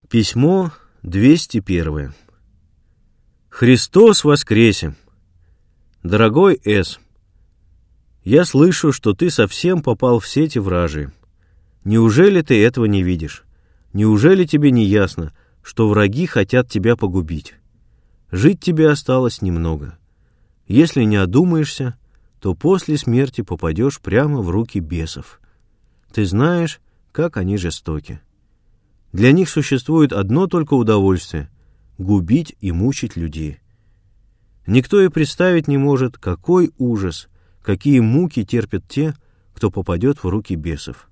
Письмо 201. Христос воскресе! Дорогой С., я слышу, что ты совсем попал в сети вражьи. Неужели ты этого не видишь? Неужели тебе не ясно, что враги хотят тебя погубить? Жить тебе осталось немного. Если не одумаешься, то после смерти попадешь прямо в руки бесов. Ты знаешь, как они жестоки. Для них существует одно только удовольствие — губить и мучить людей. Никто и представить не может, какой ужас, какие муки терпят те, кто попадет в руки бесов.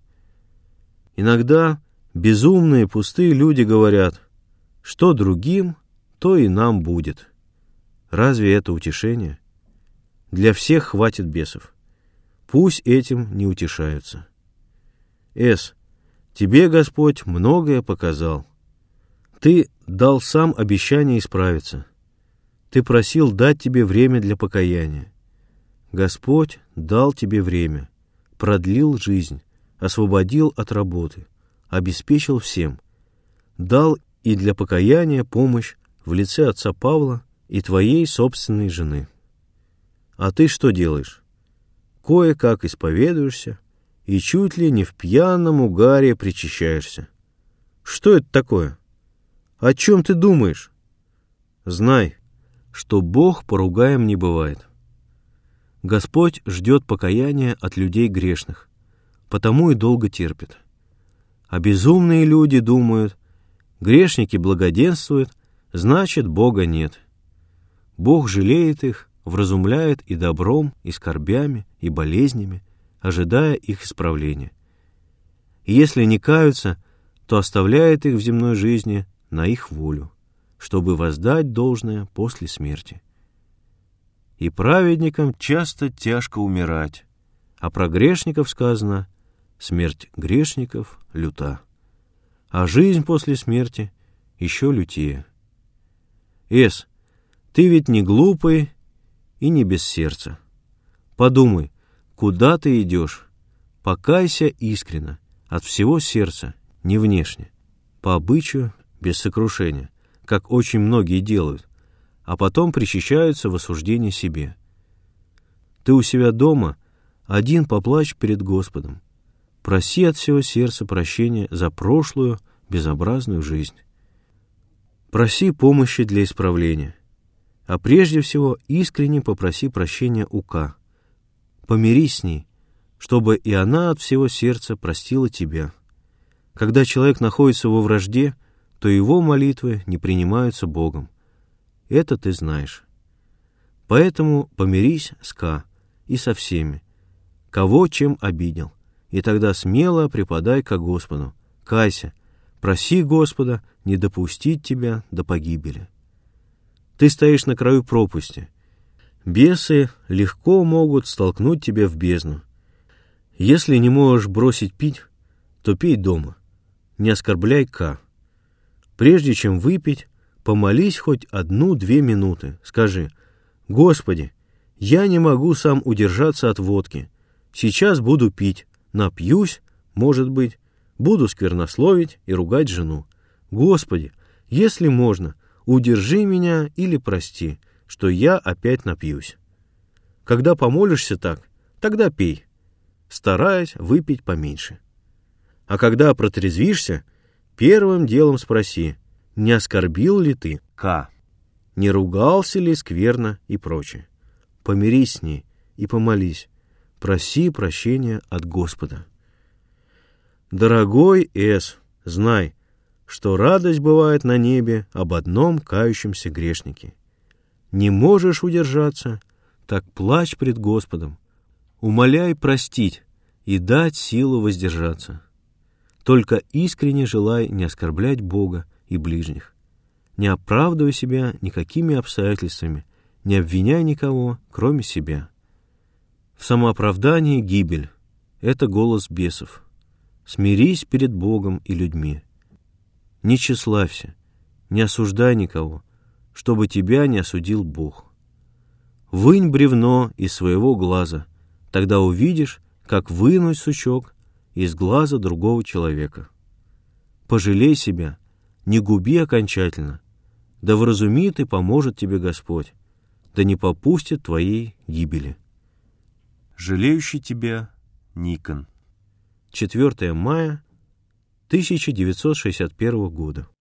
Иногда безумные, пустые люди говорят, что другим, то и нам будет. Разве это утешение? Для всех хватит бесов. Пусть этим не утешаются. С., тебе Господь многое показал. Ты дал сам обещание исправиться. Ты просил дать тебе время для покаяния. Господь дал тебе время, продлил жизнь, освободил от работы, обеспечил всем. Дал и для покаяния помощь в лице отца Павла и твоей собственной жены. А ты что делаешь? Кое-как исповедуешься и чуть ли не в пьяном угаре причащаешься. Что это такое? О чем ты думаешь? Знай, что Бог поругаем не бывает. Господь ждет покаяния от людей грешных, потому и долго терпит. А безумные люди думают, грешники благоденствуют, значит, Бога нет. Бог жалеет их, вразумляет и добром, и скорбями, и болезнями, ожидая их исправления. И если не каются, то оставляет их в земной жизни на их волю, чтобы воздать должное после смерти. И праведникам часто тяжко умирать, а про грешников сказано: смерть грешников люта, а жизнь после смерти еще лютее. С., ты ведь не глупый и не без сердца. Подумай, куда ты идешь? Покайся искренно, от всего сердца, не внешне, по обычаю, без сокрушения, как очень многие делают, а потом причащаются в осуждении себе. Ты у себя дома один поплачь перед Господом. Проси от всего сердца прощения за прошлую безобразную жизнь. Проси помощи для исправления, а прежде всего искренне попроси прощения у К. Помирись с ней, чтобы и она от всего сердца простила тебя. Когда человек находится во вражде, то его молитвы не принимаются Богом. Это ты знаешь. Поэтому помирись с К. и со всеми, кого чем обидел, и тогда смело преподай ко Господу, кайся, проси Господа не допустить тебя до погибели. Ты стоишь на краю пропасти. Бесы легко могут столкнуть тебя в бездну. Если не можешь бросить пить, то пей дома. Не оскорбляй К. Прежде чем выпить, помолись хоть 1-2 минуты. Скажи: «Господи, я не могу сам удержаться от водки. Сейчас буду пить, напьюсь, может быть, буду сквернословить и ругать жену. Господи, если можно, удержи меня или прости, что я опять напьюсь». Когда помолишься так, тогда пей, стараясь выпить поменьше. А когда протрезвишься, первым делом спроси, не оскорбил ли ты К, не ругался ли скверно и прочее. Помирись с ней и помолись, проси прощения от Господа. Дорогой С., знай, что радость бывает на небе об одном кающемся грешнике. Не можешь удержаться, так плачь пред Господом, умоляй простить и дать силу воздержаться. Только искренне желай не оскорблять Бога и ближних. Не оправдывай себя никакими обстоятельствами, не обвиняй никого, кроме себя. В самооправдании гибель — это голос бесов. Смирись перед Богом и людьми. Не тщеславься, не осуждай никого, чтобы тебя не осудил Бог. Вынь бревно из своего глаза, тогда увидишь, как вынуть сучок из глаза другого человека. Пожалей себя, не губи окончательно. Да вразумит и поможет тебе Господь, да не попустит твоей гибели. Жалеющий тебя Никон. 4 мая 1961 года.